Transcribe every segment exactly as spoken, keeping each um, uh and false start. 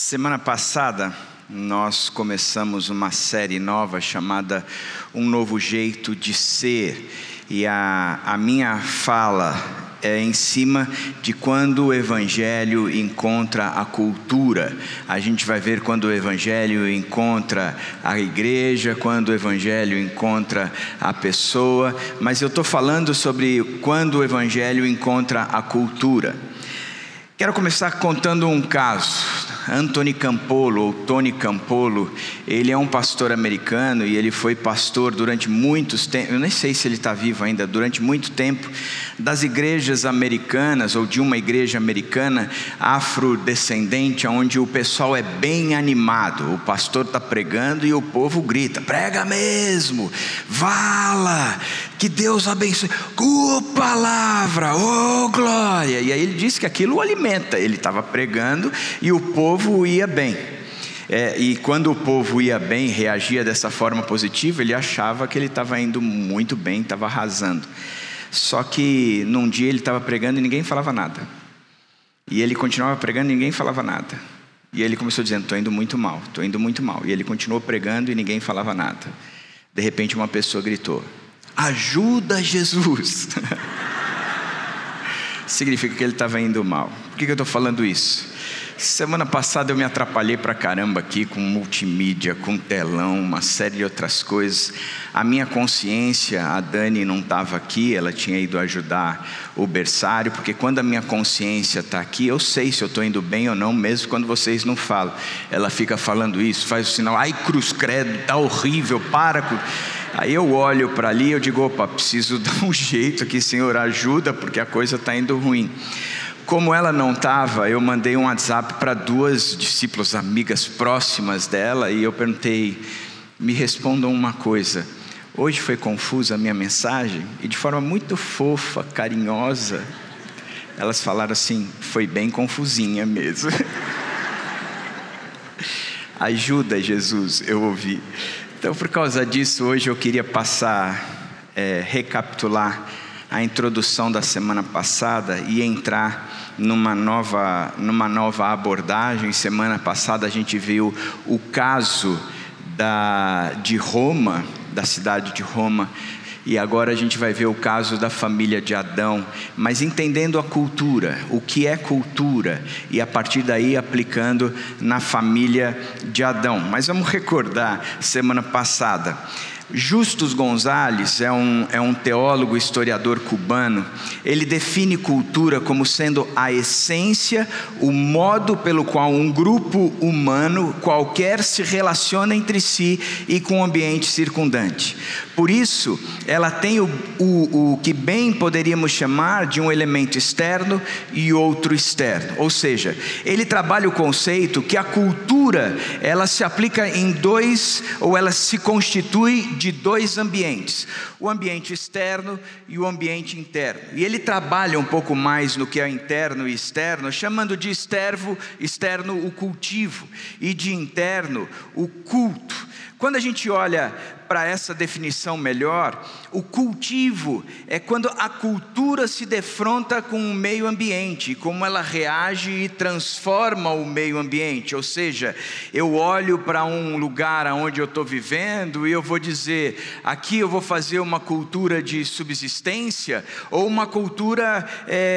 Semana passada nós começamos uma série nova chamada Um Novo Jeito de Ser, e a, a minha fala é em cima de quando o Evangelho encontra a cultura. A gente vai ver quando o Evangelho encontra a igreja, quando o Evangelho encontra a pessoa, mas eu estou falando sobre quando o Evangelho encontra a cultura. Quero começar contando um caso. Anthony Campolo, ou Tony Campolo, ele é um pastor americano e ele foi pastor durante muitos tempos, eu nem sei se ele está vivo ainda, durante muito tempo, das igrejas americanas, ou de uma igreja americana afrodescendente, onde o pessoal é bem animado. O pastor está pregando e o povo grita: prega mesmo, vala, que Deus abençoe, oh palavra, oh glória. E aí ele disse que aquilo o alimenta. Ele estava pregando e o povo ia bem. É, e quando o povo ia bem, reagia dessa forma positiva, ele achava que ele estava indo muito bem, estava arrasando. Só que num dia ele estava pregando e ninguém falava nada. E ele continuava pregando e ninguém falava nada. E ele começou dizendo: estou indo muito mal, estou indo muito mal. E ele continuou pregando e ninguém falava nada. De repente uma pessoa gritou: ajuda, Jesus. Significa que ele estava indo mal. Por que que eu estou falando isso? Semana passada eu me atrapalhei pra caramba aqui com multimídia, com telão, uma série de outras coisas. A minha consciência, a Dani não estava aqui, ela tinha ido ajudar o berçário, porque quando a minha consciência está aqui, eu sei se eu estou indo bem ou não, mesmo quando vocês não falam. Ela fica falando isso, faz o sinal: ai cruz credo, está horrível, para com... Aí eu olho para ali e eu digo: opa, preciso dar um jeito aqui, Senhor, ajuda, porque a coisa está indo ruim. Como ela não estava, eu mandei um WhatsApp para duas discípulas, amigas próximas dela, e eu perguntei: me respondam uma coisa, hoje foi confusa a minha mensagem? E de forma muito fofa, carinhosa, elas falaram assim: foi bem confusinha mesmo. Ajuda, Jesus, eu ouvi. Então, por causa disso, hoje eu queria passar, é, recapitular a introdução da semana passada e entrar numa nova, numa nova abordagem. Semana passada a gente viu o caso da, de Roma, da cidade de Roma, e agora a gente vai ver o caso da família de Adão, mas entendendo a cultura, o que é cultura, e a partir daí aplicando na família de Adão. Mas vamos recordar semana passada. Justus Gonzalez é um, é um teólogo, historiador cubano. Ele define cultura como sendo a essência, o modo pelo qual um grupo humano qualquer se relaciona entre si e com o ambiente circundante. Por isso, ela tem o, o, o que bem poderíamos chamar de um elemento externo e outro externo. Ou seja, ele trabalha o conceito que a cultura, ela se aplica em dois, ou ela se constitui de dois ambientes: o ambiente externo e o ambiente interno. E ele trabalha um pouco mais no que é interno e externo, chamando de externo, externo o cultivo, e de interno o culto. Quando a gente olha para essa definição melhor, o cultivo é quando a cultura se defronta com o meio ambiente, como ela reage e transforma o meio ambiente. Ou seja, eu olho para um lugar onde eu estou vivendo e eu vou dizer: aqui eu vou fazer uma cultura de subsistência, ou uma cultura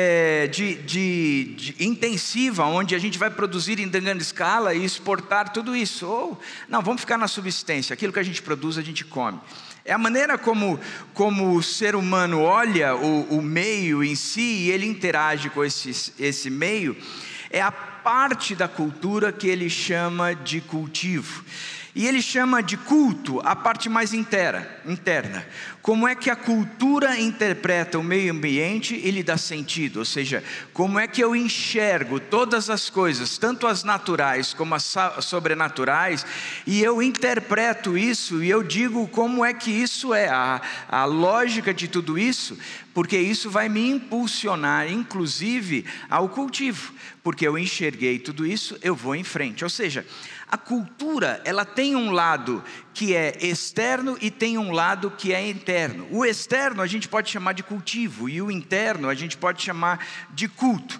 é, de, de, de intensiva, onde a gente vai produzir em grande escala e exportar tudo isso. Ou não, vamos ficar na subsistência, aquilo que a gente produz a gente come. É a maneira como, como o ser humano olha o, o meio em si, e ele interage com esse, esse meio, é a parte da cultura que ele chama de cultivo. E ele chama de culto a parte mais inteira, interna. Como é que a cultura interpreta o meio ambiente e lhe dá sentido? Ou seja, como é que eu enxergo todas as coisas, tanto as naturais como as sobrenaturais, e eu interpreto isso e eu digo como é que isso é, a, a lógica de tudo isso, porque isso vai me impulsionar, inclusive, ao cultivo. Porque eu enxerguei tudo isso, eu vou em frente. Ou seja, a cultura, ela tem um lado que é externo e tem um lado que é interno. O externo a gente pode chamar de cultivo, e o interno a gente pode chamar de culto.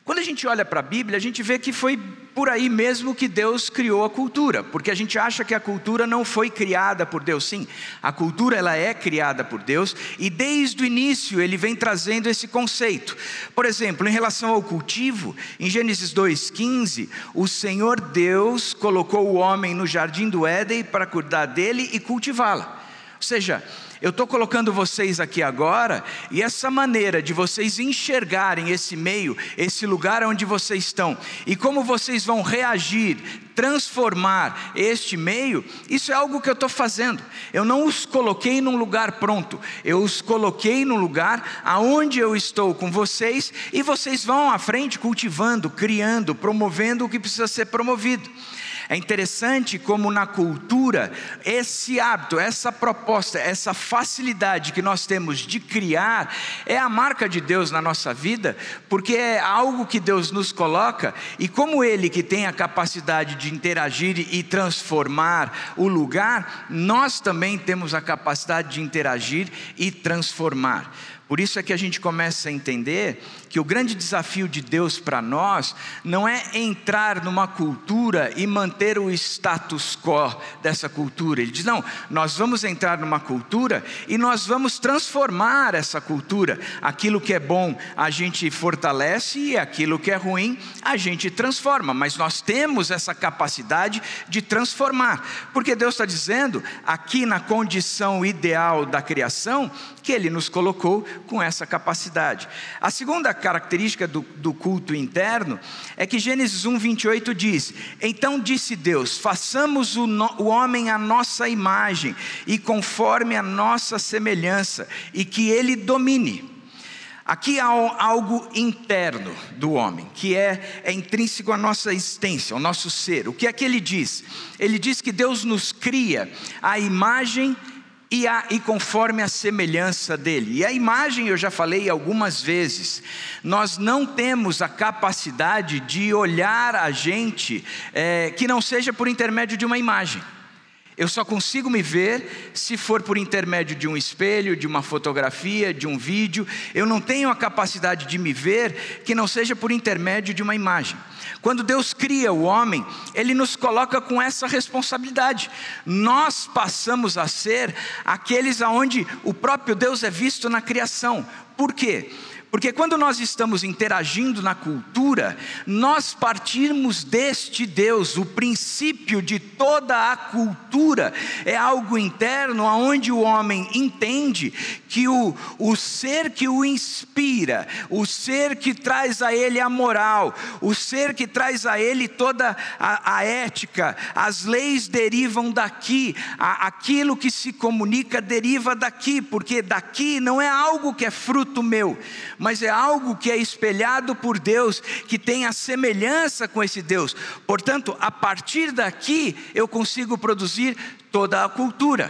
Quando a gente olha para a Bíblia, a gente vê que foi por aí mesmo que Deus criou a cultura, porque a gente acha que a cultura não foi criada por Deus. Sim, a cultura ela é criada por Deus, e desde o início Ele vem trazendo esse conceito. Por exemplo, em relação ao cultivo, em Gênesis dois, quinze, o Senhor Deus colocou o homem no jardim do Éden para cuidar dele e cultivá-la. Ou seja, eu estou colocando vocês aqui agora, e essa maneira de vocês enxergarem esse meio, esse lugar onde vocês estão, e como vocês vão reagir, transformar este meio, isso é algo que eu estou fazendo. Eu não os coloquei num lugar pronto, eu os coloquei num lugar aonde eu estou com vocês, e vocês vão à frente cultivando, criando, promovendo o que precisa ser promovido. É interessante como na cultura, esse hábito, essa proposta, essa facilidade que nós temos de criar, é a marca de Deus na nossa vida, porque é algo que Deus nos coloca, e como Ele que tem a capacidade de interagir e transformar o lugar, nós também temos a capacidade de interagir e transformar. Por isso é que a gente começa a entender que o grande desafio de Deus para nós não é entrar numa cultura e manter o status quo dessa cultura. Ele diz, não, nós vamos entrar numa cultura e nós vamos transformar essa cultura. Aquilo que é bom a gente fortalece, e aquilo que é ruim a gente transforma. Mas nós temos essa capacidade de transformar, porque Deus está dizendo aqui na condição ideal da criação, que Ele nos colocou com essa capacidade. A segunda característica do, do culto interno é que Gênesis um, vinte e oito diz, então disse Deus, façamos o, no, o homem à nossa imagem e conforme a nossa semelhança, e que ele domine. Aqui há algo interno do homem, que é, é intrínseco à nossa existência, ao nosso ser. O que é que ele diz? Ele diz que Deus nos cria à imagem E, a, e conforme a semelhança dele. E a imagem, eu já falei algumas vezes, nós não temos a capacidade de olhar a gente é, que não seja por intermédio de uma imagem. Eu só consigo me ver se for por intermédio de um espelho, de uma fotografia, de um vídeo. Eu não tenho a capacidade de me ver que não seja por intermédio de uma imagem. Quando Deus cria o homem, Ele nos coloca com essa responsabilidade. Nós passamos a ser aqueles aonde o próprio Deus é visto na criação. Por quê? Porque quando nós estamos interagindo na cultura, nós partimos deste Deus. O princípio de toda a cultura é algo interno, onde o homem entende que o, o ser que o inspira, o ser que traz a ele a moral, o ser que traz a ele toda a, a ética, as leis derivam daqui, a, aquilo que se comunica deriva daqui, porque daqui não é algo que é fruto meu, mas é algo que é espelhado por Deus, que tem a semelhança com esse Deus. Portanto, a partir daqui eu consigo produzir toda a cultura,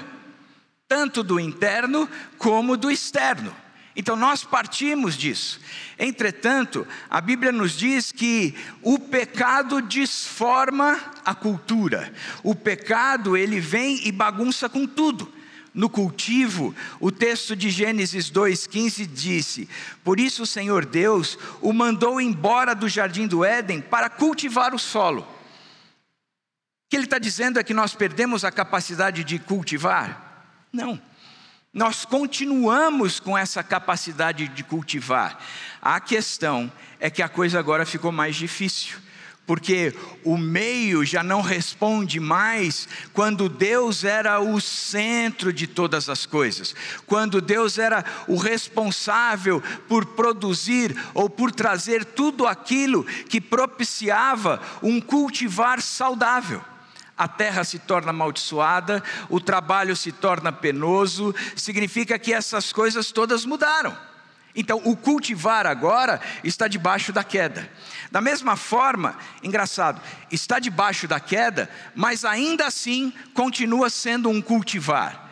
tanto do interno como do externo. Então nós partimos disso. Entretanto, a Bíblia nos diz que o pecado desforma a cultura. O pecado, ele vem e bagunça com tudo. No cultivo, o texto de Gênesis dois, quinze disse, por isso o Senhor Deus o mandou embora do jardim do Éden para cultivar o solo. O que ele está dizendo é que nós perdemos a capacidade de cultivar? Não, nós continuamos com essa capacidade de cultivar. A questão é que a coisa agora ficou mais difícil, porque o meio já não responde mais quando Deus era o centro de todas as coisas, quando Deus era o responsável por produzir ou por trazer tudo aquilo que propiciava um cultivar saudável. A terra se torna amaldiçoada, o trabalho se torna penoso, significa que essas coisas todas mudaram. Então o cultivar agora está debaixo da queda. Da mesma forma, engraçado, está debaixo da queda, mas ainda assim continua sendo um cultivar.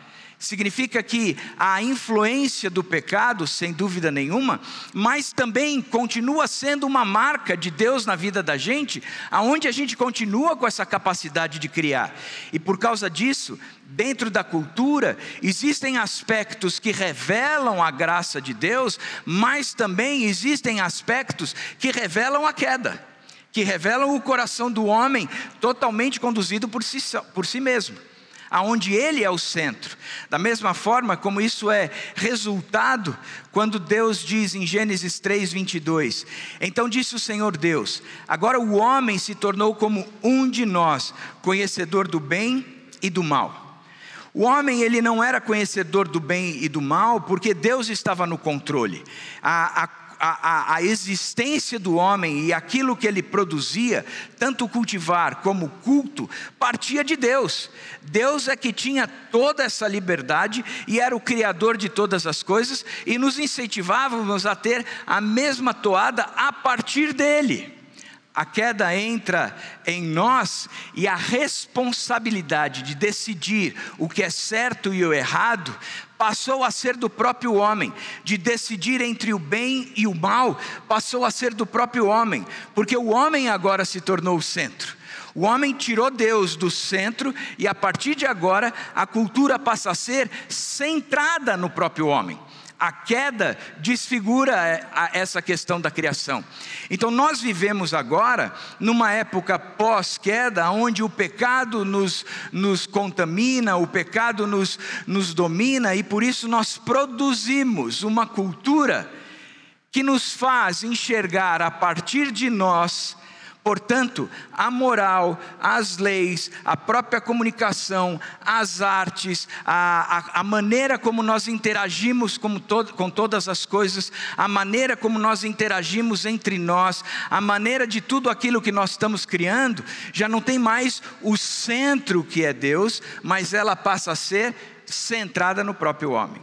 Significa que a influência do pecado, sem dúvida nenhuma, mas também continua sendo uma marca de Deus na vida da gente, aonde a gente continua com essa capacidade de criar. E por causa disso, dentro da cultura, existem aspectos que revelam a graça de Deus, mas também existem aspectos que revelam a queda, que revelam o coração do homem totalmente conduzido por si, por si mesmo, aonde ele é o centro. Da mesma forma como isso é resultado quando Deus diz em Gênesis três, vinte e dois, então disse o Senhor Deus, agora o homem se tornou como um de nós, conhecedor do bem e do mal. O homem, ele não era conhecedor do bem e do mal, porque Deus estava no controle. A, a A, a, a existência do homem e aquilo que ele produzia, tanto cultivar como culto, partia de Deus. Deus é que tinha toda essa liberdade e era o Criador de todas as coisas, e nos incentivávamos a ter a mesma toada a partir dele. A queda entra em nós e a responsabilidade de decidir o que é certo e o errado passou a ser do próprio homem. De decidir entre o bem e o mal passou a ser do próprio homem, porque o homem agora se tornou o centro. O homem tirou Deus do centro e a partir de agora a cultura passa a ser centrada no próprio homem. A queda desfigura essa questão da criação. Então nós vivemos agora numa época pós-queda, onde o pecado nos, nos contamina, o pecado nos, nos domina, e por isso nós produzimos uma cultura que nos faz enxergar a partir de nós, portanto, a moral, as leis, a própria comunicação, as artes, a, a, a maneira como nós interagimos com, to, com todas as coisas, a maneira como nós interagimos entre nós, a maneira de tudo aquilo que nós estamos criando, já não tem mais o centro que é Deus, mas ela passa a ser centrada no próprio homem.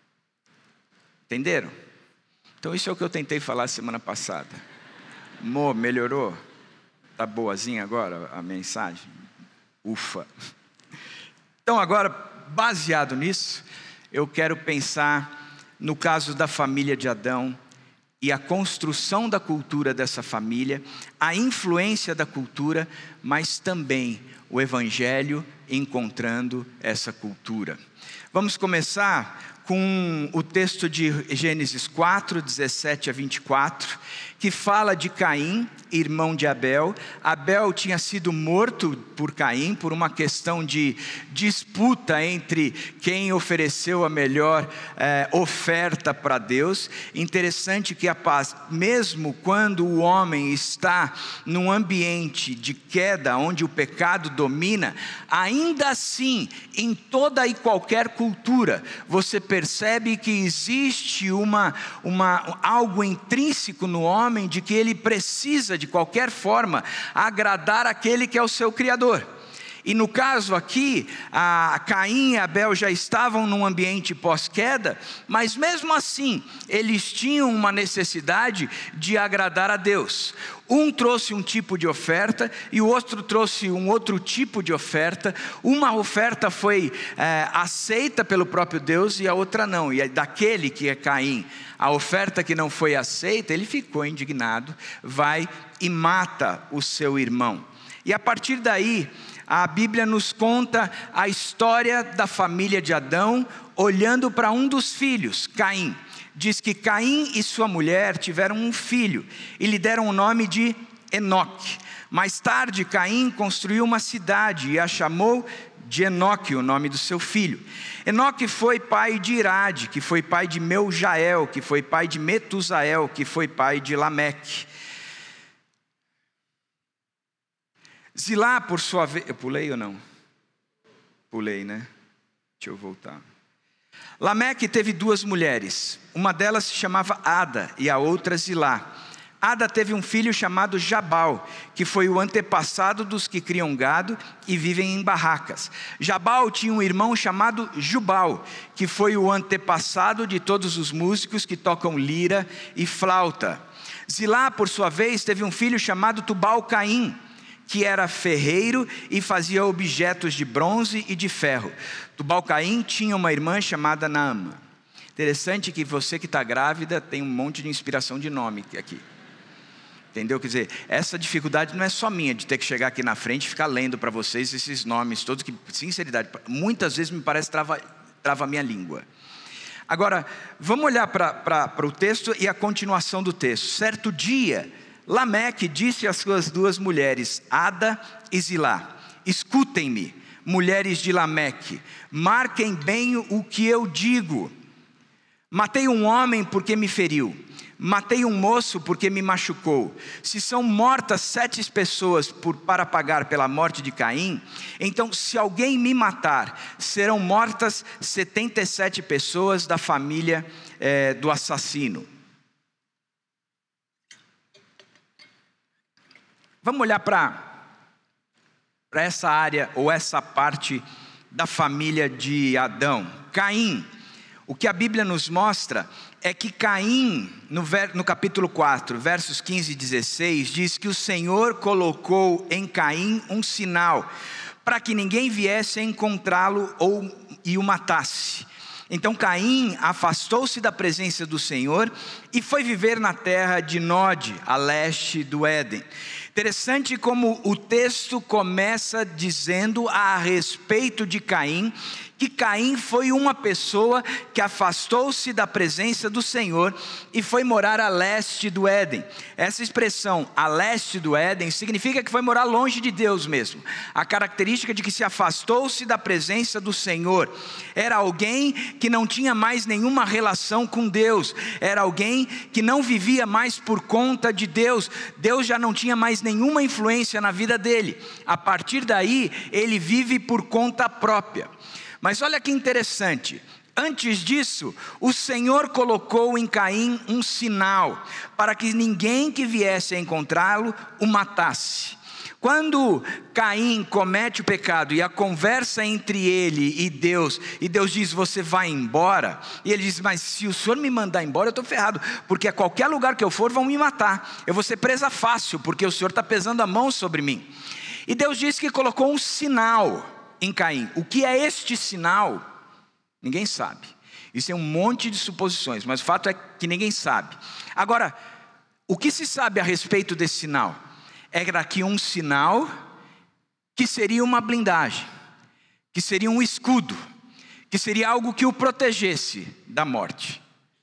Entenderam? Então isso é o que eu tentei falar semana passada. Mo, melhorou? Está boazinha agora a mensagem? Ufa! Então agora, baseado nisso, eu quero pensar no caso da família de Adão e a construção da cultura dessa família, a influência da cultura, mas também o Evangelho encontrando essa cultura. Vamos começar com o texto de Gênesis quatro, dezessete a vinte e quatro, que fala de Caim, irmão de Abel. Abel tinha sido morto por Caim, por uma questão de disputa entre quem ofereceu a melhor eh, oferta para Deus. Interessante que a paz, mesmo quando o homem está num ambiente de queda, onde o pecado domina, ainda assim, em toda e qualquer cultura, você percebe que existe uma, uma, algo intrínseco no homem, de que ele precisa de qualquer forma agradar aquele que é o seu Criador. E no caso aqui, a Caim e Abel já estavam num ambiente pós-queda, mas mesmo assim, eles tinham uma necessidade de agradar a Deus. Um trouxe um tipo de oferta e o outro trouxe um outro tipo de oferta. Uma oferta foi é, aceita pelo próprio Deus e a outra não. E daquele que é Caim, a oferta que não foi aceita, ele ficou indignado, vai e mata o seu irmão. E a partir daí, a Bíblia nos conta a história da família de Adão, olhando para um dos filhos, Caim. Diz que Caim e sua mulher tiveram um filho e lhe deram o nome de Enoque. Mais tarde, Caim construiu uma cidade e a chamou de Enoque, o nome do seu filho. Enoque foi pai de Irade, que foi pai de Meujael, que foi pai de Metusael, que foi pai de Lameque. Zilá, por sua vez... Eu pulei ou não? Pulei, né? Deixa eu voltar. Lameque teve duas mulheres. Uma delas se chamava Ada e a outra Zilá. Ada teve um filho chamado Jabal, que foi o antepassado dos que criam gado e vivem em barracas. Jabal tinha um irmão chamado Jubal, que foi o antepassado de todos os músicos que tocam lira e flauta. Zilá, por sua vez, teve um filho chamado Tubal-Caim, que era ferreiro e fazia objetos de bronze e de ferro. Tubal-Caim tinha uma irmã chamada Naama. Interessante que você que está grávida tem um monte de inspiração de nome aqui. Entendeu? Quer dizer, essa dificuldade não é só minha, de ter que chegar aqui na frente e ficar lendo para vocês esses nomes todos, que, sinceridade, muitas vezes me parece trava, trava a minha língua. Agora, vamos olhar para o texto e a continuação do texto. Certo dia, Lameque disse às suas duas mulheres, Ada e Zilá: escutem-me, mulheres de Lameque, marquem bem o que eu digo. Matei um homem porque me feriu, matei um moço porque me machucou. Se são mortas sete pessoas por, para pagar pela morte de Caim, então se alguém me matar, serão mortas setenta e sete pessoas da família é, do assassino. Vamos olhar para para essa área ou essa parte da família de Adão. Caim. O que a Bíblia nos mostra é que Caim, no, ver, no capítulo quatro, versos quinze e dezesseis, diz que o Senhor colocou em Caim um sinal, para que ninguém viesse a encontrá-lo ou, e o matasse. Então Caim afastou-se da presença do Senhor e foi viver na terra de Nod, a leste do Éden. Interessante como o texto começa dizendo a respeito de Caim, que Caim foi uma pessoa que afastou-se da presença do Senhor e foi morar a leste do Éden. Essa expressão, a leste do Éden, significa que foi morar longe de Deus mesmo. A característica de que se afastou-se da presença do Senhor. Era alguém que não tinha mais nenhuma relação com Deus. Era alguém que não vivia mais por conta de Deus. Deus já não tinha mais nenhuma influência na vida dele. A partir daí, ele vive por conta própria. Mas olha que interessante, antes disso, o Senhor colocou em Caim um sinal, para que ninguém que viesse a encontrá-lo o matasse. Quando Caim comete o pecado e a conversa entre ele e Deus, e Deus diz, você vai embora, e ele diz, mas se o Senhor me mandar embora eu estou ferrado, porque a qualquer lugar que eu for vão me matar, eu vou ser presa fácil, porque o Senhor está pesando a mão sobre mim. E Deus diz que colocou um sinal em Caim. O que é este sinal? Ninguém sabe. Isso é um monte de suposições, mas o fato é que ninguém sabe. Agora, o que se sabe a respeito desse sinal? Era que um sinal que seria uma blindagem, que seria um escudo, que seria algo que o protegesse da morte.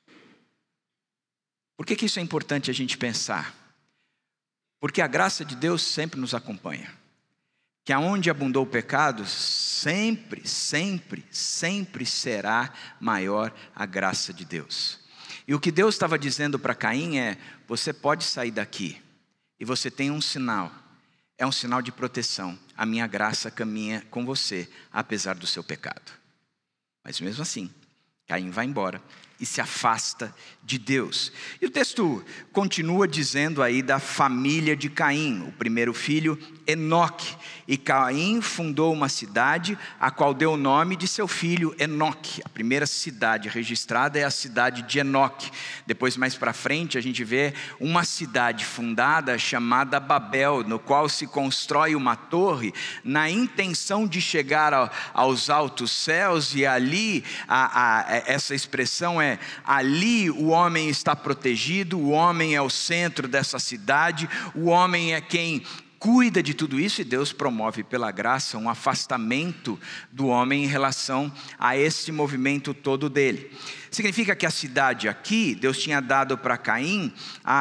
Por que que isso é importante a gente pensar? Porque a graça de Deus sempre nos acompanha. Que aonde abundou o pecado, sempre, sempre, sempre será maior a graça de Deus. E o que Deus estava dizendo para Caim é, você pode sair daqui, e você tem um sinal, é um sinal de proteção, a minha graça caminha com você, apesar do seu pecado. Mas mesmo assim, Caim vai embora e se afasta de Deus. E o texto continua dizendo aí da família de Caim, o primeiro filho, Enoque. E Caim fundou uma cidade, a qual deu o nome de seu filho Enoque. A primeira cidade registrada é a cidade de Enoque. Depois, mais para frente, a gente vê uma cidade fundada chamada Babel, no qual se constrói uma torre, na intenção de chegar ao, aos altos céus, e ali, a, a, essa expressão é, ali o homem está protegido, o homem é o centro dessa cidade, o homem é quem cuida de tudo isso, e Deus promove pela graça um afastamento do homem em relação a esse movimento todo dele. Significa que a cidade aqui, Deus tinha dado para Caim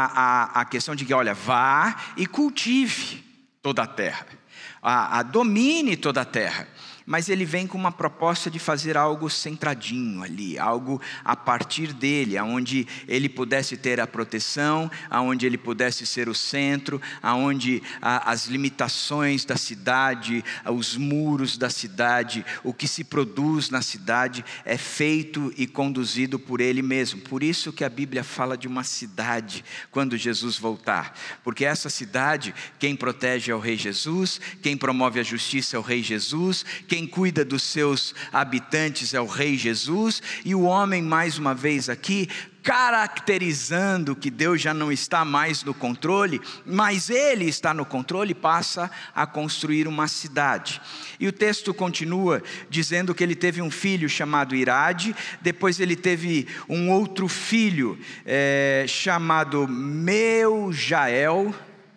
a, a, a questão de que, olha, vá e cultive toda a terra, a, a domine toda a terra. Mas ele vem com uma proposta de fazer algo centradinho ali, algo a partir dele, aonde ele pudesse ter a proteção, aonde ele pudesse ser o centro, aonde a, as limitações da cidade, os muros da cidade, o que se produz na cidade é feito e conduzido por ele mesmo. Por isso que a Bíblia fala de uma cidade quando Jesus voltar, porque essa cidade, quem protege é o Rei Jesus, quem promove a justiça é o Rei Jesus, quem cuida dos seus habitantes é o Rei Jesus, e o homem, mais uma vez aqui, caracterizando que Deus já não está mais no controle, mas Ele está no controle, passa a construir uma cidade. E o texto continua dizendo que ele teve um filho chamado Irade, depois ele teve um outro filho é, chamado Meujael,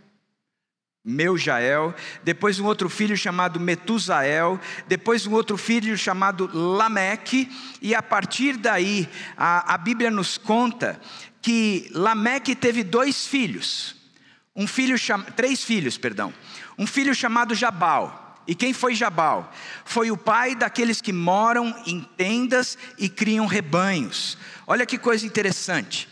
Meujael, depois um outro filho chamado Metusael, depois um outro filho chamado Lameque, e a partir daí a, a Bíblia nos conta que Lameque teve dois filhos, um filho cham... três filhos, perdão, um filho chamado Jabal. E quem foi Jabal? Foi o pai daqueles que moram em tendas e criam rebanhos. Olha que coisa interessante.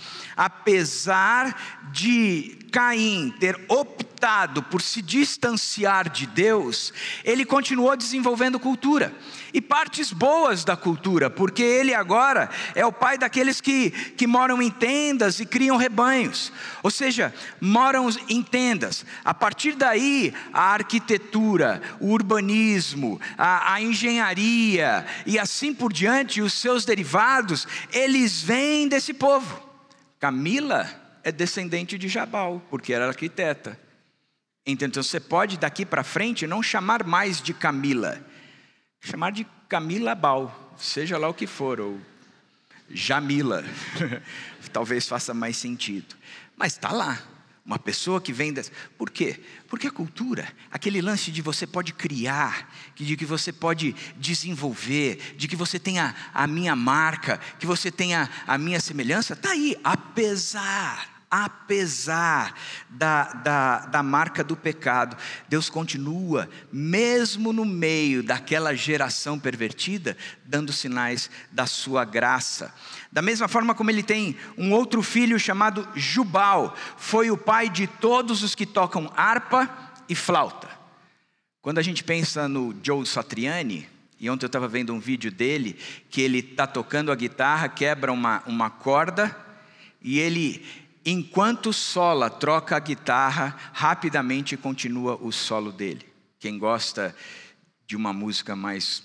Apesar de Caim ter optado por se distanciar de Deus, ele continuou desenvolvendo cultura, e partes boas da cultura, porque ele agora é o pai daqueles que, que moram em tendas e criam rebanhos, ou seja, moram em tendas. A partir daí, a arquitetura, o urbanismo, a, a engenharia e assim por diante, os seus derivados, eles vêm desse povo. Camila é descendente de Jabal, porque era arquiteta. Então você pode daqui para frente não chamar mais de Camila, chamar de Camila Bal, seja lá o que for, ou Jamila, talvez faça mais sentido. Mas está lá, uma pessoa que vem dessa. Por quê? Porque a cultura, aquele lance de você pode criar, de que você pode desenvolver, de que você tenha a minha marca, que você tenha a minha semelhança, está aí, apesar... Apesar da, da, da marca do pecado, Deus continua, mesmo no meio daquela geração pervertida, dando sinais da sua graça. Da mesma forma como ele tem um outro filho chamado Jubal, foi o pai de todos os que tocam harpa e flauta. Quando a gente pensa no Joe Satriani, e ontem eu estava vendo um vídeo dele, que ele está tocando a guitarra, quebra uma, uma corda, e ele... enquanto sola, troca a guitarra, rapidamente continua o solo dele. Quem gosta de uma música mais...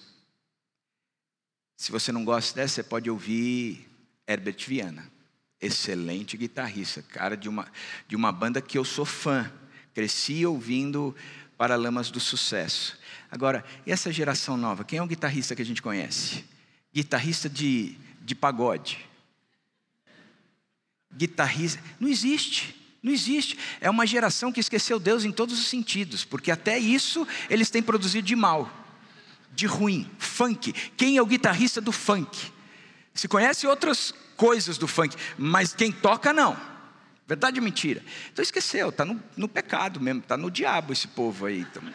Se você não gosta dessa, você pode ouvir Herbert Viana. Excelente guitarrista, cara de uma, de uma banda que eu sou fã. Cresci ouvindo Paralamas do Sucesso. Agora, e essa geração nova? Quem é o guitarrista que a gente conhece? Guitarrista de, de pagode. Guitarrista, não existe, não existe. É uma geração que esqueceu Deus em todos os sentidos, porque até isso eles têm produzido de mal, de ruim. Funk, quem é o guitarrista do funk? Se conhece outras coisas do funk, mas quem toca não. Verdade ou mentira? Então esqueceu, está no, no pecado mesmo, está no diabo esse povo aí. Então.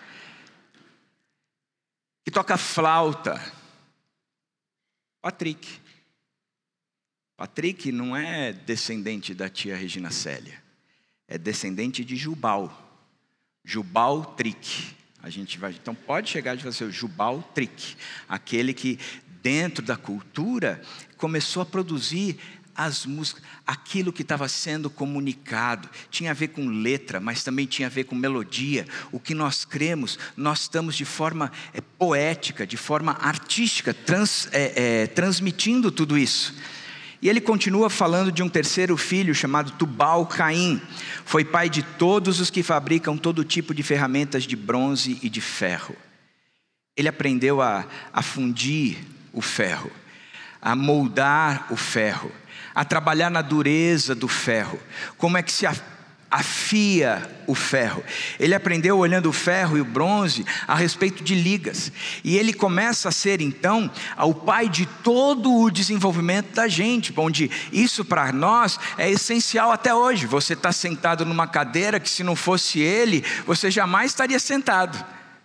Que toca flauta, Patrick. Patrick não é descendente da tia Regina Célia, é descendente de Jubal, Jubal Trick. A gente vai, então pode chegar de fazer o Jubal Trick, aquele que dentro da cultura começou a produzir as músicas, aquilo que estava sendo comunicado, tinha a ver com letra, mas também tinha a ver com melodia. O que nós cremos, nós estamos de forma é, poética, de forma artística, trans, é, é, transmitindo tudo isso. E ele continua falando de um terceiro filho chamado Tubal-Caim. Foi pai de todos os que fabricam todo tipo de ferramentas de bronze e de ferro. Ele aprendeu a, a fundir o ferro, a moldar o ferro, a trabalhar na dureza do ferro. Como é que se afia o ferro? Ele aprendeu olhando o ferro e o bronze a respeito de ligas. E ele começa a ser então o pai de todo o desenvolvimento da gente, onde isso para nós é essencial até hoje. Você está sentado numa cadeira que se não fosse ele, você jamais estaria sentado.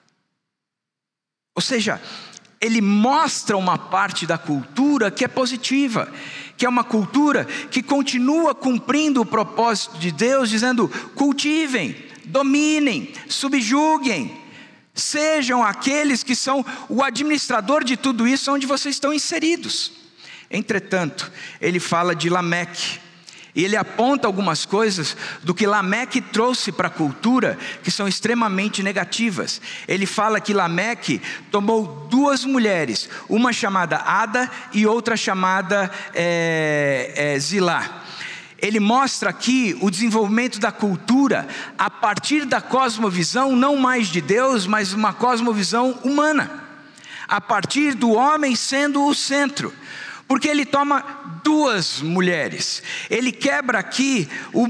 Ou seja, ele mostra uma parte da cultura que é positiva, que é uma cultura que continua cumprindo o propósito de Deus, dizendo: cultivem, dominem, subjuguem, sejam aqueles que são o administrador de tudo isso onde vocês estão inseridos. Entretanto, ele fala de Lameque. E ele aponta algumas coisas do que Lameque trouxe para a cultura que são extremamente negativas. Ele fala que Lameque tomou duas mulheres, uma chamada Ada e outra chamada é, é, Zilá. Ele mostra aqui o desenvolvimento da cultura a partir da cosmovisão não mais de Deus, mas uma cosmovisão humana, a partir do homem sendo o centro. Porque ele toma duas mulheres. Ele quebra aqui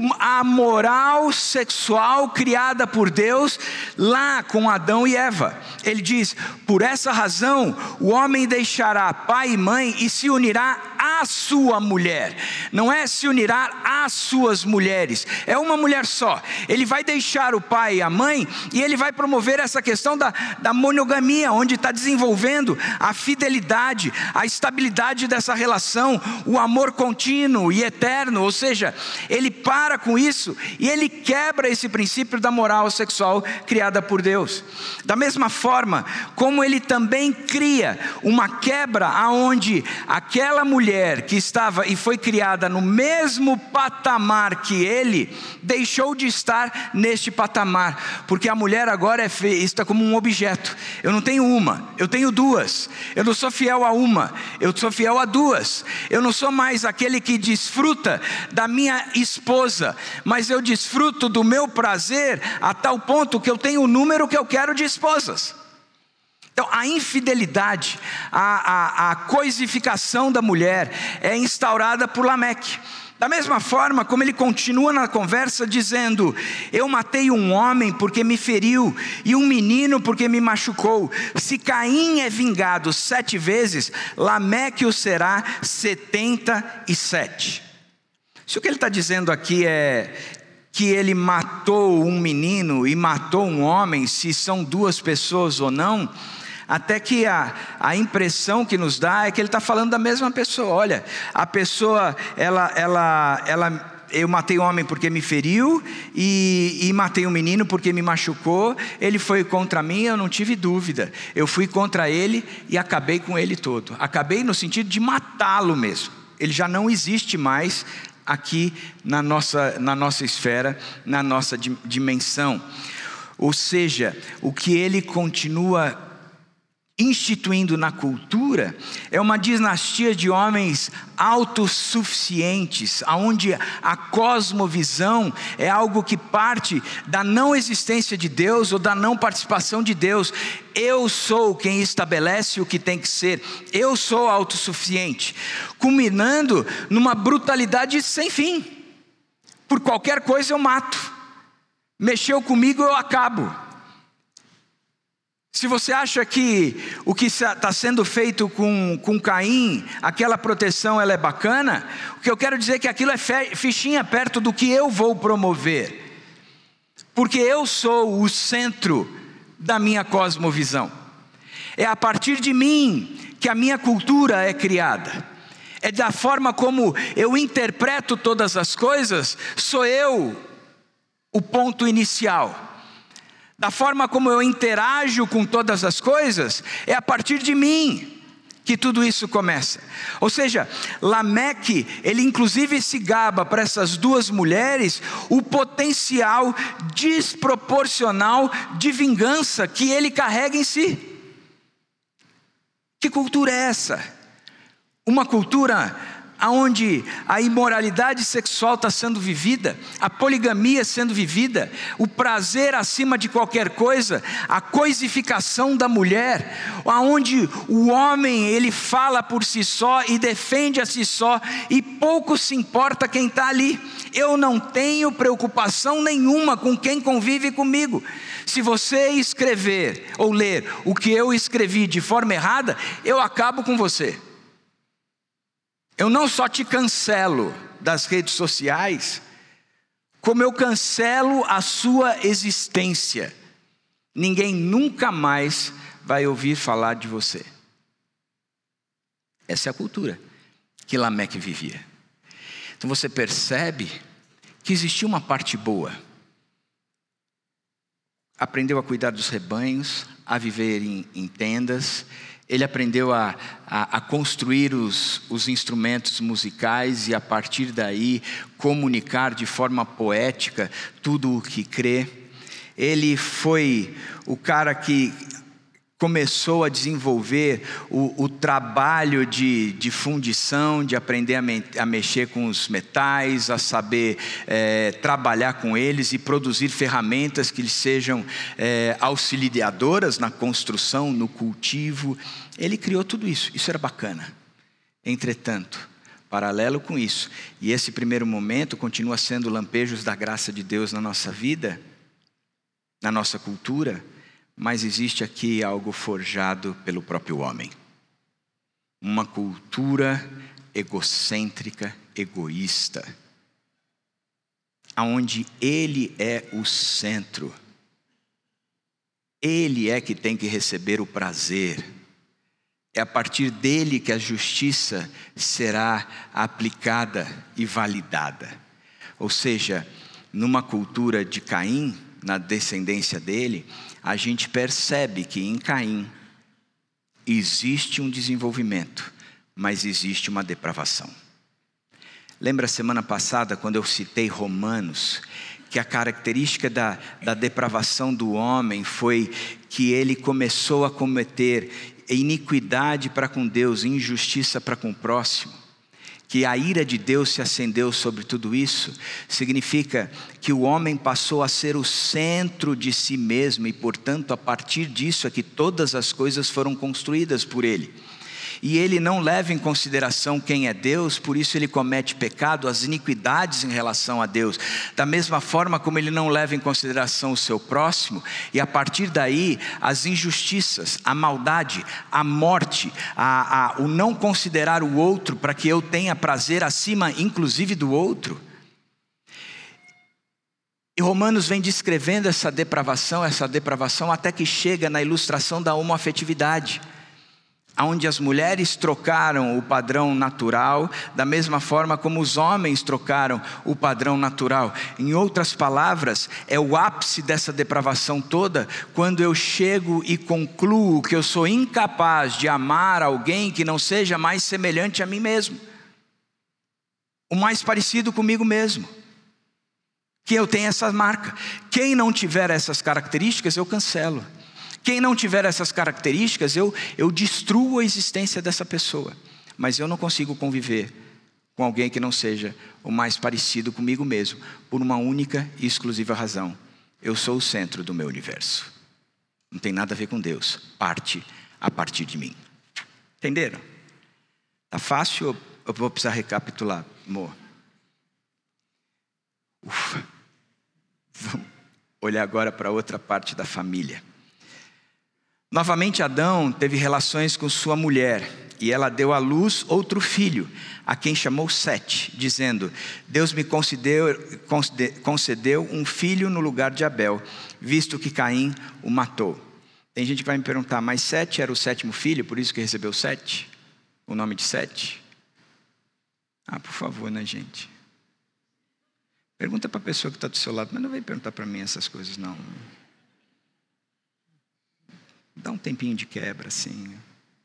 a moral sexual criada por Deus lá com Adão e Eva. Ele diz: por essa razão o homem deixará pai e mãe e se unirá à sua mulher. Não é se unirá às suas mulheres, é uma mulher só. Ele vai deixar o pai e a mãe e ele vai promover essa questão da, da monogamia, onde está desenvolvendo a fidelidade, a estabilidade dessa relação, o amor contínuo e eterno. Ou seja, ele para com isso e ele quebra esse princípio da moral sexual criada por Deus. Da mesma forma como ele também cria uma quebra aonde aquela mulher que estava e foi criada no mesmo patamar que ele, deixou de estar neste patamar, porque a mulher agora é vista como um objeto. Eu não tenho uma, eu tenho duas. Eu não sou fiel a uma, eu sou fiel a duas. Eu não sou mais aquele que desfruta da minha esposa, mas eu desfruto do meu prazer a tal ponto que eu tenho o número que eu quero de esposas. Então a infidelidade, a, a, a coisificação da mulher é instaurada por Lameque. Da mesma forma como ele continua na conversa dizendo: eu matei um homem porque me feriu e um menino porque me machucou. Se Caim é vingado sete vezes, Lameque o será setenta e sete. Se o que ele está dizendo aqui é que ele matou um menino e matou um homem, se são duas pessoas ou não, até que a, a impressão que nos dá é que ele está falando da mesma pessoa. Olha, a pessoa, ela, ela, ela, eu matei um homem porque me feriu e, e matei um menino porque me machucou. Ele foi contra mim, eu não tive dúvida. Eu fui contra ele e acabei com ele todo. Acabei no sentido de matá-lo mesmo. Ele já não existe mais aqui na nossa, na nossa esfera, na nossa dimensão. Ou seja, o que ele continua instituindo na cultura é uma dinastia de homens autossuficientes, onde a cosmovisão é algo que parte da não existência de Deus ou da não participação de Deus. Eu sou quem estabelece o que tem que ser, eu sou autossuficiente, culminando numa brutalidade sem fim. Por qualquer coisa eu mato, mexeu comigo eu acabo. Se você acha que o que está sendo feito com, com Caim, aquela proteção ela é bacana, o que eu quero dizer é que aquilo é fichinha perto do que eu vou promover, porque eu sou o centro da minha cosmovisão. É a partir de mim que a minha cultura é criada, é da forma como eu interpreto todas as coisas, sou eu o ponto inicial. Da forma como eu interajo com todas as coisas, é a partir de mim que tudo isso começa. Ou seja, Lameque, ele inclusive se gaba para essas duas mulheres o potencial desproporcional de vingança que ele carrega em si. Que cultura é essa? Uma cultura onde a imoralidade sexual está sendo vivida, a poligamia sendo vivida, o prazer acima de qualquer coisa, a coisificação da mulher, onde o homem ele fala por si só e defende a si só e pouco se importa quem está ali. Eu não tenho preocupação nenhuma com quem convive comigo. Se você escrever ou ler o que eu escrevi de forma errada, eu acabo com você. Eu não só te cancelo das redes sociais, como eu cancelo a sua existência. Ninguém nunca mais vai ouvir falar de você. Essa é a cultura que Lameque vivia. Então você percebe que existia uma parte boa. aprendeu a cuidar dos rebanhos, a viver em, em tendas. Ele aprendeu a, a, a construir os, os instrumentos musicais e a partir daí comunicar de forma poética tudo o que crê. Ele foi o cara que começou a desenvolver o, o trabalho de, de fundição, de aprender a, me, a mexer com os metais, a saber é, trabalhar com eles e produzir ferramentas que lhes sejam é, auxiliadoras na construção, no cultivo. Ele criou tudo isso, isso era bacana. Entretanto, paralelo com isso, e esse primeiro momento continua sendo lampejos da graça de Deus na nossa vida, na nossa cultura, mas existe aqui algo forjado pelo próprio homem. Uma cultura egocêntrica, egoísta, aonde ele é o centro. Ele é que tem que receber o prazer. É a partir dele que a justiça será aplicada e validada. Ou seja, numa cultura de Caim, na descendência dele, a gente percebe que em Caim existe um desenvolvimento, mas existe uma depravação. Lembra a semana passada, quando eu citei Romanos, que a característica da, da depravação do homem foi que ele começou a cometer iniquidade para com Deus, injustiça para com o próximo? Que a ira de Deus se acendeu sobre tudo isso, significa que o homem passou a ser o centro de si mesmo e, portanto, a partir disso é que todas as coisas foram construídas por ele. E ele não leva em consideração quem é Deus, por isso ele comete pecado, as iniquidades em relação a Deus. Da mesma forma como ele não leva em consideração o seu próximo, e a partir daí as injustiças, a maldade, a morte, a, a, o não considerar o outro para que eu tenha prazer acima inclusive do outro. E Romanos vem descrevendo essa depravação, essa depravação até que chega na ilustração da homoafetividade, onde as mulheres trocaram o padrão natural, da mesma forma como os homens trocaram o padrão natural. Em outras palavras, é o ápice dessa depravação toda, quando eu chego e concluo que eu sou incapaz de amar alguém que não seja mais semelhante a mim mesmo, o mais parecido comigo mesmo, que eu tenha essa marca. Quem não tiver essas características, eu cancelo. Quem não tiver essas características, eu, eu destruo a existência dessa pessoa. Mas eu não consigo conviver com alguém que não seja o mais parecido comigo mesmo, por uma única e exclusiva razão: eu sou o centro do meu universo. Não tem nada a ver com Deus, parte a partir de mim. Entenderam? Tá fácil ou eu vou precisar recapitular, amor? Ufa. Vamos olhar agora para outra parte da família. Novamente Adão teve relações com sua mulher, e ela deu à luz outro filho, a quem chamou Sete, dizendo: Deus me concedeu, concedeu um filho no lugar de Abel, visto que Caim o matou. Tem gente que vai me perguntar, mas Sete era o sétimo filho, por isso que recebeu Sete? O nome de Sete? Ah, por favor, né, gente? Pergunta para a pessoa que está do seu lado, mas não vem perguntar para mim essas coisas, não. Dá um tempinho de quebra, assim.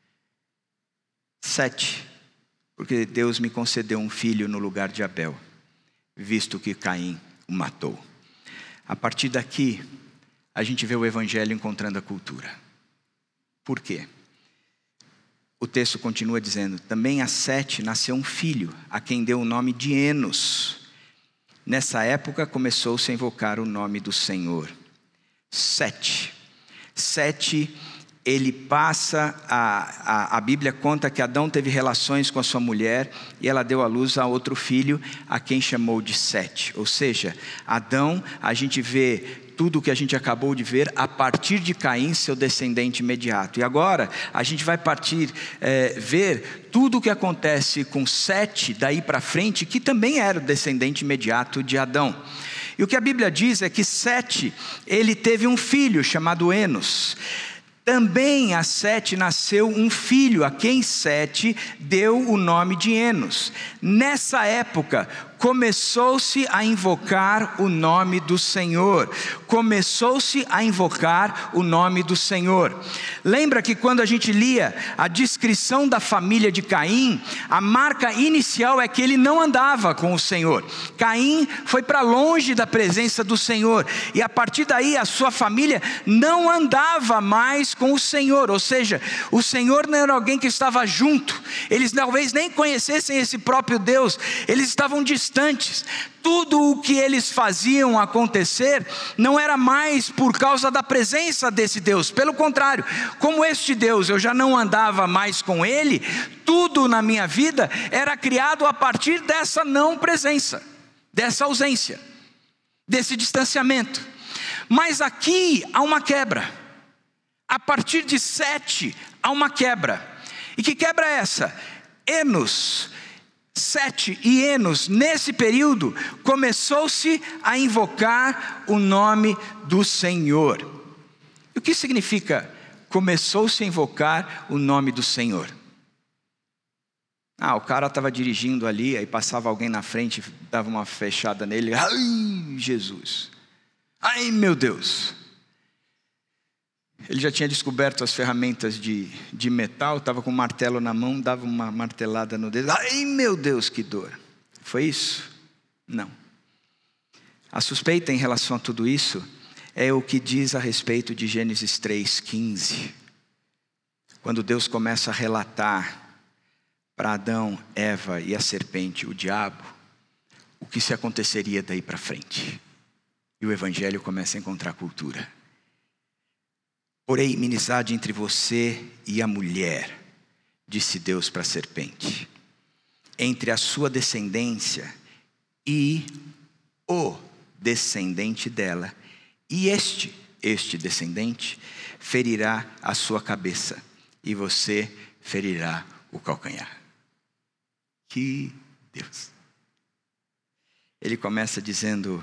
Sete, porque Deus me concedeu um filho no lugar de Abel, visto que Caim o matou. A partir daqui, a gente vê o evangelho encontrando a cultura. Por quê? O texto continua dizendo: também a Sete nasceu um filho, a quem deu o nome de Enos. Nessa época começou-se a invocar o nome do Senhor. Sete. Sete, ele passa, a, a, a Bíblia conta que Adão teve relações com a sua mulher e ela deu à luz a outro filho, a quem chamou de Sete. Ou seja, Adão, a gente vê tudo o que a gente acabou de ver a partir de Caim, seu descendente imediato. E agora a gente vai partir, é, ver tudo o que acontece com Sete daí para frente, que também era o descendente imediato de Adão. E o que a Bíblia diz é que Sete, ele teve um filho chamado Enos. Também a Sete nasceu um filho, a quem Sete deu o nome de Enos. Nessa época começou-se a invocar o nome do Senhor. Começou-se a invocar o nome do Senhor. Lembra que quando a gente lia a descrição da família de Caim, a marca inicial é que ele não andava com o Senhor. Caim foi para longe da presença do Senhor, e a partir daí a sua família não andava mais com o Senhor, ou seja, o Senhor não era alguém que estava junto, eles talvez nem conhecessem esse próprio Deus, eles estavam distantes. Tudo o que eles faziam acontecer não era mais por causa da presença desse Deus, pelo contrário, como este Deus eu já não andava mais com ele, tudo na minha vida era criado a partir dessa não presença, dessa ausência, desse distanciamento. Mas aqui há uma quebra, a partir de Sete há uma quebra. E que quebra é essa? Enos, Sete e Enos, nesse período, começou-se a invocar o nome do Senhor. E o que significa começou-se a invocar o nome do Senhor? Ah, o cara estava dirigindo ali, aí passava alguém na frente, dava uma fechada nele. Ai, Jesus! Ai, meu Deus! Ele já tinha descoberto as ferramentas de, de metal, estava com um martelo na mão, dava uma martelada no dedo. Ai, meu Deus, que dor! Foi isso? Não. A suspeita em relação a tudo isso é o que diz a respeito de Gênesis três, quinze. Quando Deus começa a relatar para Adão, Eva e a serpente, o diabo, o que se aconteceria daí para frente. E o evangelho começa a encontrar cultura. Porém, inimizade entre você e a mulher, disse Deus para a serpente, entre a sua descendência e o descendente dela, e este, este descendente, ferirá a sua cabeça, e você ferirá o calcanhar. Que Deus! Ele começa dizendo: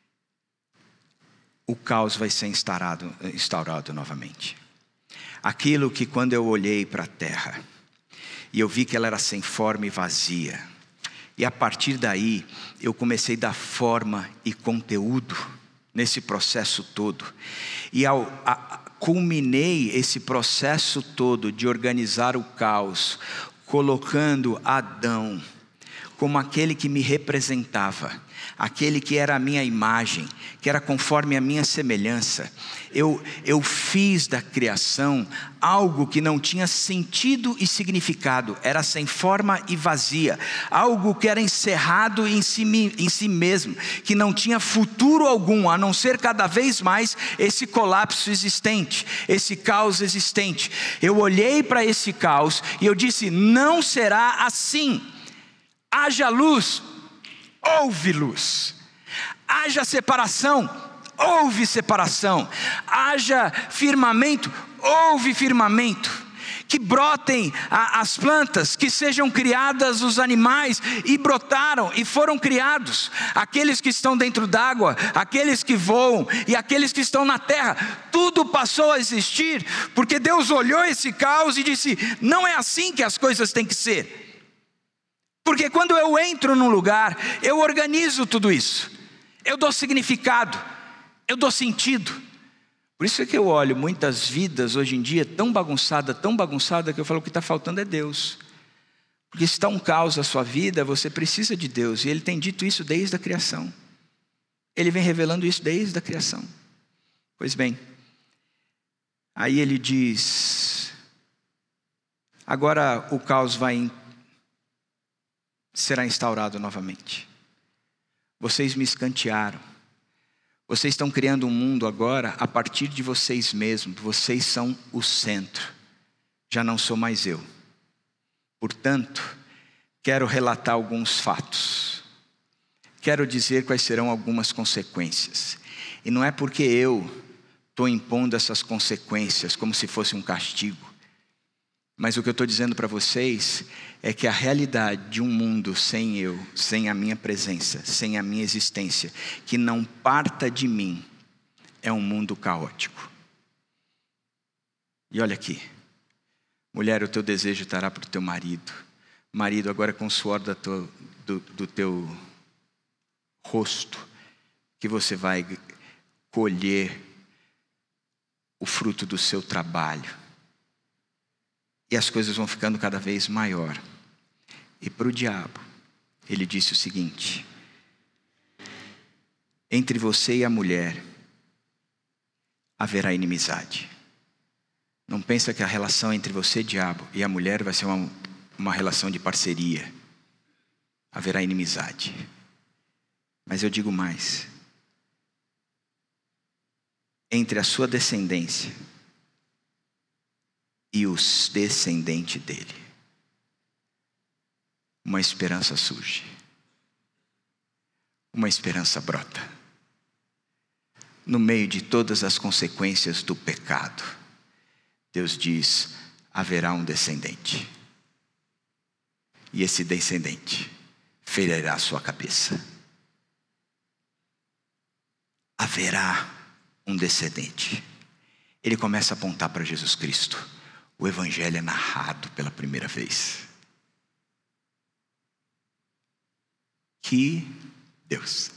o caos vai ser instaurado, instaurado novamente. Aquilo que quando eu olhei para a terra, e eu vi que ela era sem forma e vazia, e a partir daí, eu comecei a dar forma e conteúdo nesse processo todo, e ao, a, culminei esse processo todo de organizar o caos, colocando Adão como aquele que me representava, aquele que era a minha imagem, que era conforme a minha semelhança. Eu, eu fiz da criação algo que não tinha sentido e significado, era sem forma e vazia, algo que era encerrado em si, em si mesmo, que não tinha futuro algum, a não ser cada vez mais esse colapso existente, esse caos existente. Eu olhei para esse caos e eu disse: não será assim. Haja luz, houve luz. Haja separação, houve separação. Haja firmamento, houve firmamento. Que brotem a, as plantas, que sejam criadas os animais, e brotaram e foram criados. Aqueles que estão dentro d'água, aqueles que voam e aqueles que estão na terra. Tudo passou a existir, porque Deus olhou esse caos e disse: não é assim que as coisas têm que ser. Porque quando eu entro num lugar, eu organizo tudo isso, eu dou significado, eu dou sentido. Por isso é que eu olho muitas vidas hoje em dia tão bagunçada, tão bagunçada, que eu falo: o que está faltando é Deus. Porque se está um caos na sua vida, você precisa de Deus, e Ele tem dito isso desde a criação. Ele vem revelando isso desde a criação. Pois bem, aí Ele diz: agora o caos vai será instaurado novamente. Vocês me escantearam. Vocês estão criando um mundo agora a partir de vocês mesmos. Vocês são o centro. Já não sou mais eu. Portanto, quero relatar alguns fatos. Quero dizer quais serão algumas consequências. E não é porque eu estou impondo essas consequências como se fosse um castigo. Mas o que eu estou dizendo para vocês é que a realidade de um mundo sem eu, sem a minha presença, sem a minha existência, que não parta de mim, é um mundo caótico. E olha aqui, mulher, o teu desejo estará para o teu marido. Marido, agora com o suor da tua, do, do teu rosto que você vai colher o fruto do seu trabalho. E as coisas vão ficando cada vez maior. E para o diabo, ele disse o seguinte: entre você e a mulher haverá inimizade. Não pensa que a relação entre você, diabo, e a mulher vai ser uma, uma relação de parceria. Haverá inimizade. Mas eu digo mais: entre a sua descendência e os descendentes dele, uma esperança surge. Uma esperança brota. No meio de todas as consequências do pecado, Deus diz: haverá um descendente. E esse descendente ferirá a sua cabeça. Haverá um descendente. Ele começa a apontar para Jesus Cristo. O evangelho é narrado pela primeira vez. Que Deus.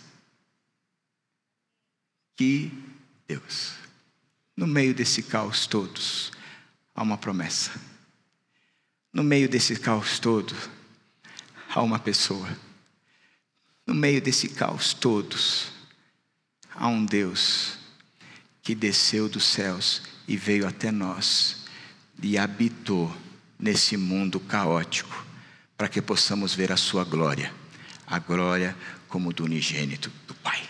Que Deus. No meio desse caos todos, há uma promessa. No meio desse caos todo, há uma pessoa. No meio desse caos todos, há um Deus que desceu dos céus e veio até nós e habitou nesse mundo caótico para que possamos ver a sua glória, a glória como do unigênito do Pai.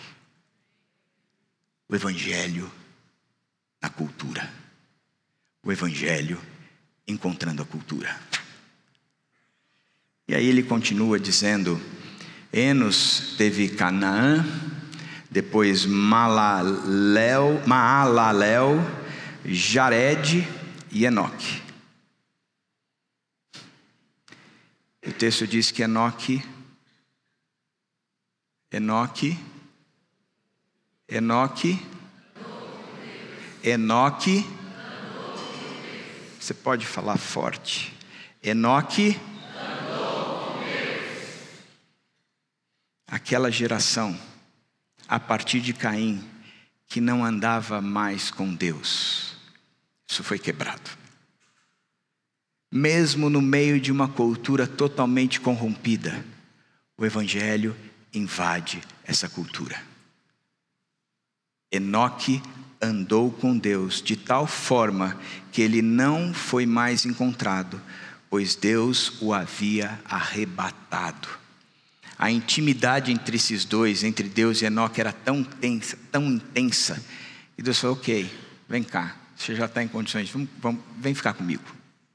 O evangelho na cultura. O evangelho encontrando a cultura. E aí ele continua dizendo: Enos teve Canaã, depois Malalel, Maalalel, Jared e Enoque. O texto diz que Enoque, Enoque, Enoque, Enoque, você pode falar forte. Enoque, aquela geração, a partir de Caim, que não andava mais com Deus, isso foi quebrado. Mesmo no meio de uma cultura totalmente corrompida, o evangelho invade essa cultura. Enoque andou com Deus de tal forma que ele não foi mais encontrado, pois Deus o havia arrebatado. A intimidade entre esses dois, entre Deus e Enoque, era tão tensa, tão intensa, e Deus falou: ok, vem cá, você já está em condições, vamos, vamos, vem ficar comigo.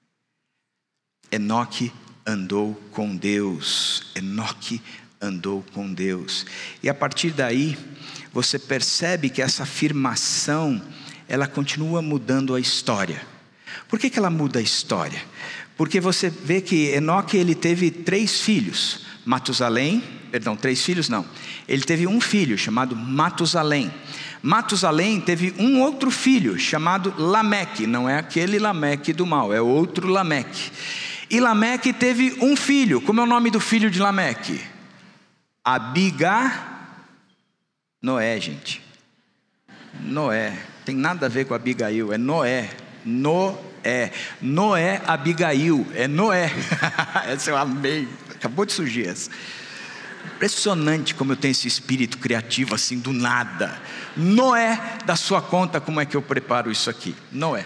Enoque andou com Deus, Enoque andou com Deus. E a partir daí, você percebe que essa afirmação, ela continua mudando a história. Por que que ela muda a história? Porque você vê que Enoque, ele teve três filhos. Matusalém, perdão, três filhos não. Ele teve um filho chamado Matusalém. Matusalém teve um outro filho chamado Lameque. Não é aquele Lameque do mal, é outro Lameque. E Lameque teve um filho. Como é o nome do filho de Lameque? Abiga... Noé, gente. Noé. Tem nada a ver com Abigail, é Noé. Noé. Noé, Abigail, é Noé. Essa eu amei. Acabou de surgir essa. Impressionante como eu tenho esse espírito criativo assim do nada. Noé, da sua conta, como é que eu preparo isso aqui? Noé.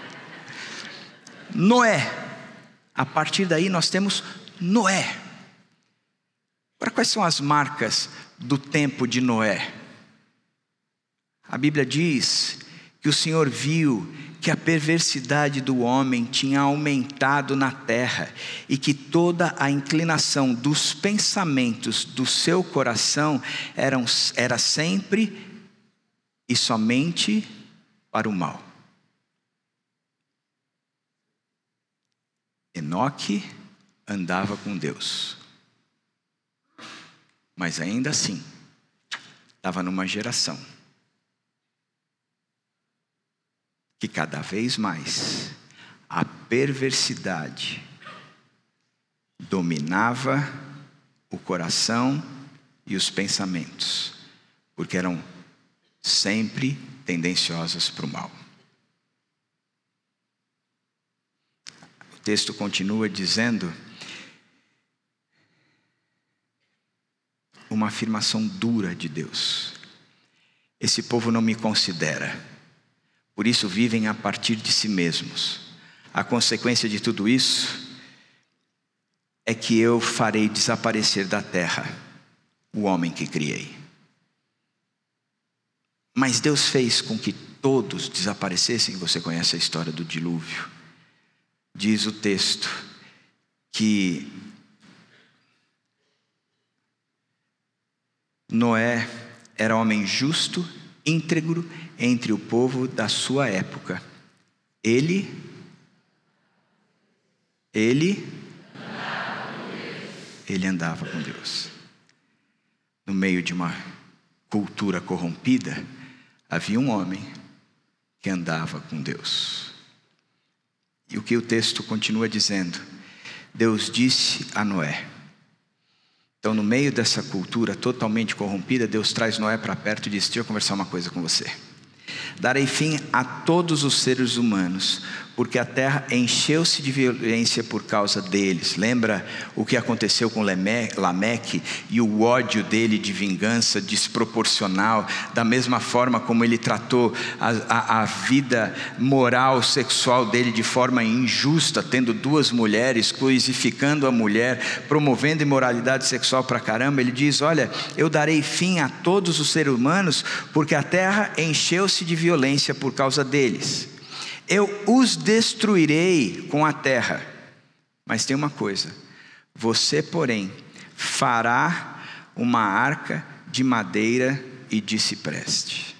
Noé. A partir daí nós temos Noé. Agora, quais são as marcas do tempo de Noé? A Bíblia diz que o Senhor viu que a perversidade do homem tinha aumentado na terra e que toda a inclinação dos pensamentos do seu coração eram, era sempre e somente para o mal. Enoque andava com Deus, mas ainda assim estava numa geração que cada vez mais a perversidade dominava o coração e os pensamentos. porque eram sempre tendenciosas para o mal. O texto continua dizendo uma afirmação dura de Deus: esse povo não me considera, por isso vivem a partir de si mesmos. A consequência de tudo isso é que eu farei desaparecer da terra o homem que criei. Mas Deus fez com que todos desaparecessem. Você conhece a história do dilúvio. Diz o texto que Noé era homem justo, íntegro entre o povo da sua época. Ele, ele, ele andava com Deus. No meio de uma cultura corrompida, havia um homem que andava com Deus. E o que o texto continua dizendo? Deus disse a Noé. Então, no meio dessa cultura totalmente corrompida, Deus traz Noé para perto e diz: deixa eu conversar uma coisa com você. Darei fim a todos os seres humanos, porque a terra encheu-se de violência por causa deles. Lembra o que aconteceu com Lameque e o ódio dele de vingança desproporcional, da mesma forma como ele tratou a, a, a vida moral, sexual dele de forma injusta, tendo duas mulheres, coisificando a mulher, promovendo imoralidade sexual pra caramba. Ele diz: olha, eu darei fim a todos os seres humanos, porque a terra encheu-se de violência por causa deles. Eu os destruirei com a terra. Mas tem uma coisa: você, porém, fará uma arca de madeira e de cipreste.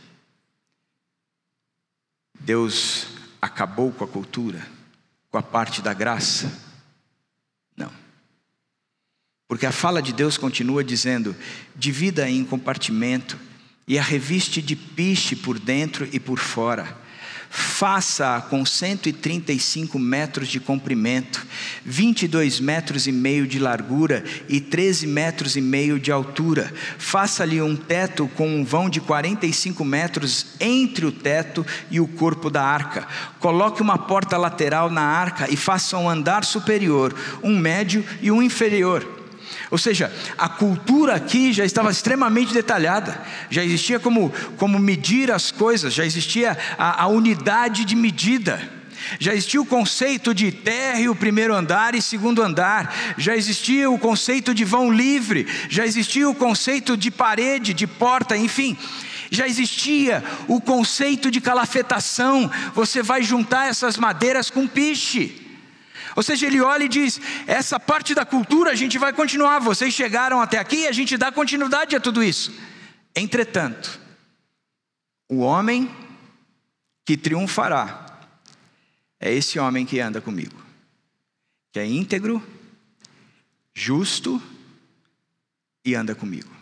Deus acabou com a cultura, com a parte da graça? Não. Porque a fala de Deus continua dizendo: divida em compartimento e a reviste de piche por dentro e por fora. Faça com cento e trinta e cinco metros de comprimento, vinte e dois metros e meio de largura e treze metros e meio de altura. Faça-lhe um teto com um vão de quarenta e cinco metros entre o teto e o corpo da arca. Coloque uma porta lateral na arca e faça um andar superior, um médio e um inferior. Ou seja, a cultura aqui já estava extremamente detalhada, já existia como, como medir as coisas, já existia a, a unidade de medida, já existia o conceito de térreo, primeiro andar e segundo andar, já existia o conceito de vão livre, já existia o conceito de parede, de porta, enfim, já existia o conceito de calafetação. Você vai juntar essas madeiras com piche. Ou seja, ele olha e diz: essa parte da cultura a gente vai continuar, vocês chegaram até aqui e a gente dá continuidade a tudo isso. Entretanto, o homem que triunfará é esse homem que anda comigo, que é íntegro, justo e anda comigo.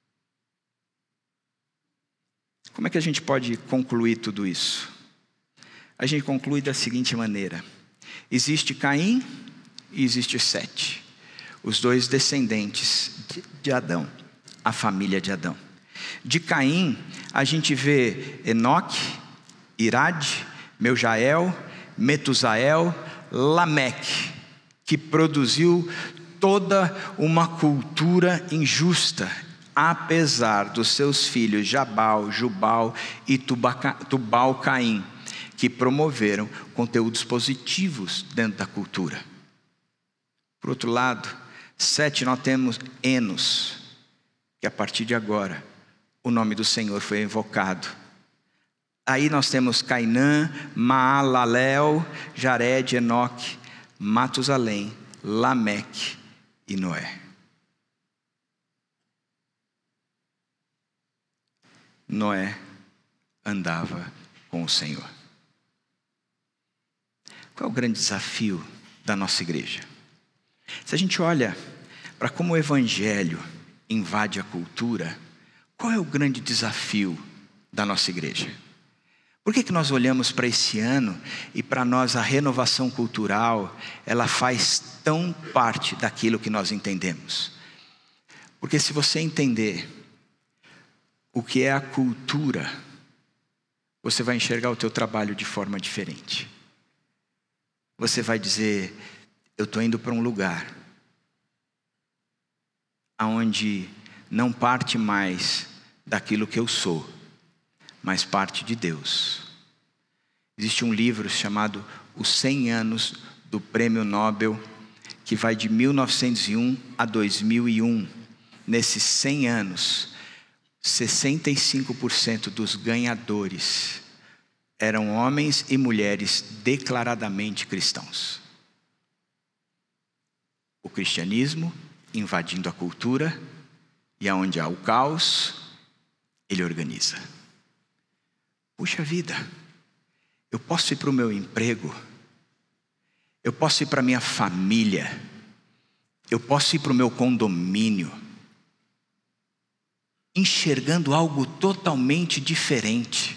Como é que a gente pode concluir tudo isso? A gente conclui da seguinte maneira: existe Caim e existe Sete, os dois descendentes de Adão, a família de Adão. De Caim a gente vê Enoque, Irade, Meujael, Metusael, Lameque, que produziu toda uma cultura injusta, apesar dos seus filhos Jabal, Jubal e Tubal-Caim, que promoveram conteúdos positivos dentro da cultura. Por outro lado, Sete, nós temos Enos, que a partir de agora o nome do Senhor foi invocado. Aí nós temos Cainã, Maalalel, Jared, Enoque, Matusalém, Lameque e Noé. Noé andava com o Senhor. Qual é o grande desafio da nossa igreja? Se a gente olha para como o evangelho invade a cultura, qual é o grande desafio da nossa igreja? Por que que nós olhamos para esse ano e para nós a renovação cultural, ela faz tão parte daquilo que nós entendemos? Porque se você entender o que é a cultura, você vai enxergar o teu trabalho de forma diferente. Você vai dizer, eu estou indo para um lugar onde não parte mais daquilo que eu sou, mas parte de Deus. Existe um livro chamado Os cem anos do Prêmio Nobel, que vai de mil novecentos e um a dois mil e um. Nesses cem anos, sessenta e cinco por cento dos ganhadores eram homens e mulheres declaradamente cristãos. O cristianismo invadindo a cultura, e aonde há o caos, ele organiza. Puxa vida, eu posso ir para o meu emprego, eu posso ir para a minha família, eu posso ir para o meu condomínio, enxergando algo totalmente diferente,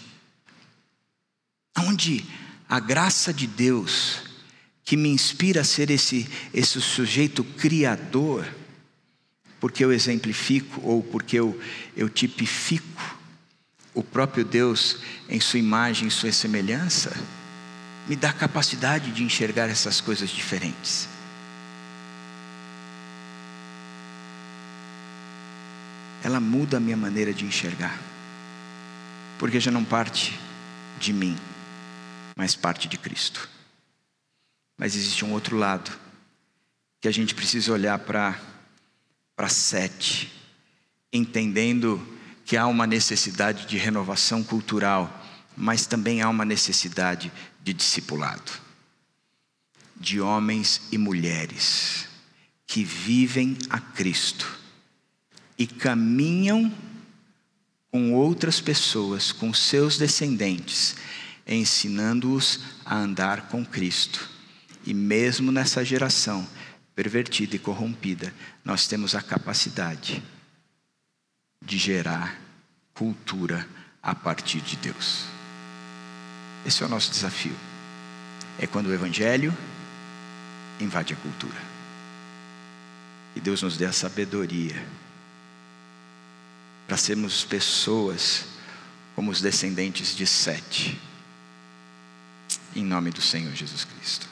onde a graça de Deus, que me inspira a ser esse, esse sujeito criador, porque eu exemplifico, ou porque eu, eu tipifico o próprio Deus em sua imagem, em sua semelhança, me dá a capacidade de enxergar essas coisas diferentes. Ela muda a minha maneira de enxergar, porque já não parte de mim, mas parte de Cristo. Mas existe um outro lado, que a gente precisa olhar para para sete, entendendo que há uma necessidade de renovação cultural, mas também há uma necessidade de discipulado, de homens e mulheres que vivem a Cristo e caminham com outras pessoas, com seus descendentes, ensinando-os a andar com Cristo. E mesmo nessa geração pervertida e corrompida, nós temos a capacidade de gerar cultura a partir de Deus. Esse é o nosso desafio. É quando o Evangelho invade a cultura. E Deus nos dê a sabedoria para sermos pessoas como os descendentes de Sete. Em nome do Senhor Jesus Cristo.